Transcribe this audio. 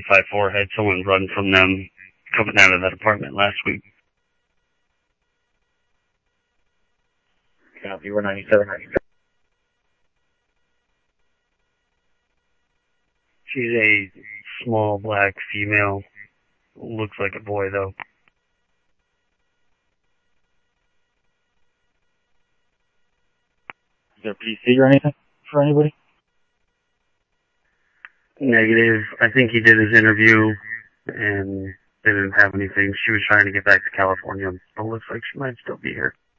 5-4 had someone run from them coming out of that apartment last week. Copy, we're 97. She's a small black female. Looks like a boy, though. Is there a PC or anything for anybody? Negative. I think he did his interview, and they didn't have anything. She was trying to get back to California, but looks like she might still be here.